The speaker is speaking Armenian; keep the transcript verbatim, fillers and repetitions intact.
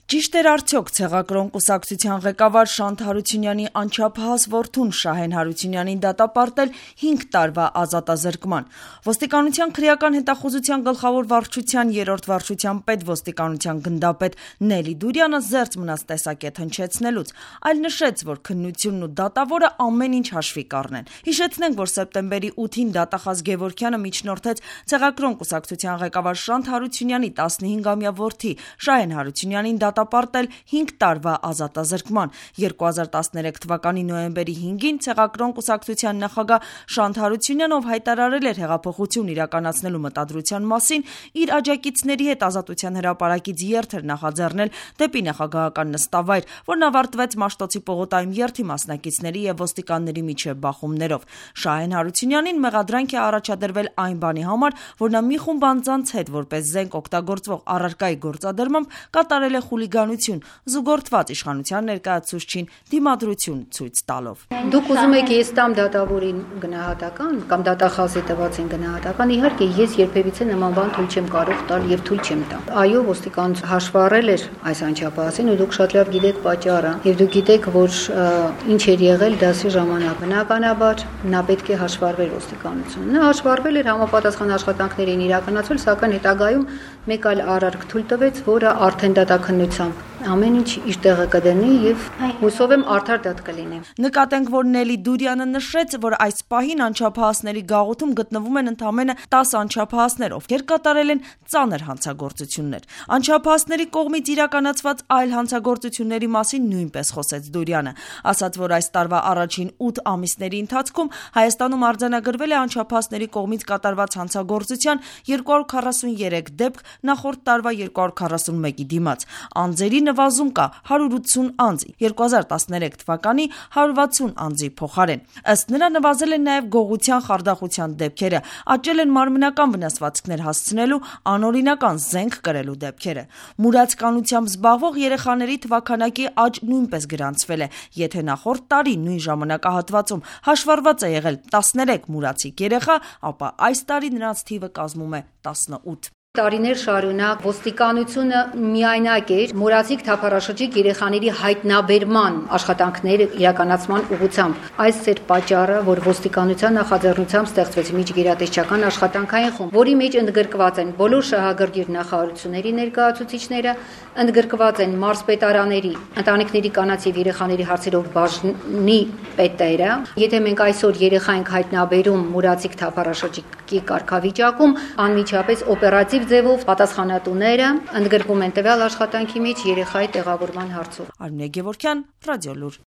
Ճիշտ էր արդյոք ցեղակրոն կուսակցության ղեկավար Շանթ Հարությունյանի անչափահաս որդուն Շահեն Հարությունյանին դատապարտել հինգ տարվա ազատազրկման։ Ոստիկանության քրեական հետախուզության գլխավոր վարչության երրորդ վարչության պետվոստիկանության գնդապետ Նելի Դուրյանը զերծ մնաց տեսակետ հնչեցնելուց, այլ նշեց, որ քննությունն ու դատավորը ամեն ինչ հաշվի կառնեն։ Հիշեցնենք, որ սեպտեմբերի ութին դատախազ Գևորգյանը միջնորդեց ցեղակրոն կուսակցության ղեկավար Շանթ Հարությունյանի տասնհինգամյա որդի Շահեն Հարությունյանին դատապարտել հինգ տարվա ազատազրկման։ երկու հազար տասներեք թվականի նոյեմբերի հինգին ցեղակրոն կուսակցության նախագահ Շանթ Հարությունյանը, ով հայտարարել էր հեղափոխություն իրականացնելու մտադրության մասին, իր աջակիցների հետ Ազատության հրապարակից երթ էր նախաձեռնել դեպի նախագահական նստավայր, որն ավարտվեց Մաշտոցի պողոտայում երթի մասնակիցների եւ ոստիկանների միջև բախումներով։ Շահեն Հարությունյանին մեղադրանք է առաջադրվել այն բանի համար, որ նա մի խումբ անձանց հետ որպես զենք օգտագործվող առարկայի գործադրմամբ կատարել է խուլիգանություն, զուգորդված իշխանության ներկայացուցչին դիմադրություն ցույց տալով։ Դուք ուզում եք ես տամ դատավորին գնահատական կամ դատախազի տվածին գնահատական, իհարկե ես երբևիցե նման բան թույլ չեմ կարող տալ եւ թույլ չեմ տա։ Այո, ոստիկանությունը հաշվառել էր այս անչափահասին ու դուք շատ լավ գիտեք պատճառը եւ դուք գիտեք, որ ինչ էր եղել դասի ժամանակ։ Բնականաբար նա պետք է հաշվառվեր ոստիկանությունը։ Նա հաշվառվել էր, համապատասխան աշխատանքներ էին իրականացվել, սակայն հետագայում մեկ այլ արարք թույլ տվեց, որը արդեն դատաքննությամբ ամեն ինչ իր տեղը կդնի եւ հուսով եմ արդար դատ կլինի։ Նկատենք, որ Նելի Դուրյանը նշեց, որ այս պահին անչափահասների գաղութում գտնվում են ընդամենը տասը անչափահասներ, ովքեր կատարել են ծանր հանցագործություններ։ Անչափահասների կողմից իրականացված այլ հանցագործությունների մասին նույնպես խոսեց Դուրյանը, ասաց, որ այս տարվա առաջին ութ ամիսների ընթացքում Հայաստանում արձանագրվել է անչափահասների կողմից կատարված հանցագործության երկու հարյուր քառասուներեք դեպք, նախորդ տարվա երկու հարյուր քառասունմեկի դիմաց։ Անձերի նվազում կա հարյուր ութսուն անձ, երկու հազար տասներեք թվականի հարյուր վաթսուն անձի փոխարեն։ Ըստ նրա նվազել են նաև գողության, խարդախության դեպքերը, աճել են մարմնական վնասվածքներ հասցնելու, անօրինական զենք կրելու դեպքերը։ Մուրացկանությամբ զբաղվող երեխաների թվաքանակի աճ նույնպես գրանցվել է, եթե նախորդ տարի նույն ժամանակահատվածում հաշվառված է եղել տասներեք մուրացիկ երեխա, ապա այս տարի նրանց թիվը կազմում է տասնութ։ Տարիներ շարունակ ոստիկանությունը միայնակ էր մուրացիկ թափառաշրջիկ երեխաների հայտնաբերման աշխատանքները իրականացման ուղղությամբ։ Այս էր պատճառը, որ ոստիկանության նախաձեռնությամբ ստեղծվեց միջգերատեսչական աշխատանքային խումբ, որի մեջ ընդգրկված են բոլոր շահագրգիռ նախարարությունների ներկայացուցիչները, ընդգրկված են մարզպետարաների, ընտանիքների կանանց եւ երեխաների հարցերով բաժնի պետերը։ Եթե մենք այսօր երեխա ենք հայտնաբերում մուրացիկ թափառաշրջիկի կարգավիճակում, անմիջապես օպերատիվ ձևով պատասխանատուները ընդգրկում են տվյալ աշխատանքի մեջ երեխայի տեղավորման հարցով։ Արմինե Գևորգյան, Ռադիոլուր։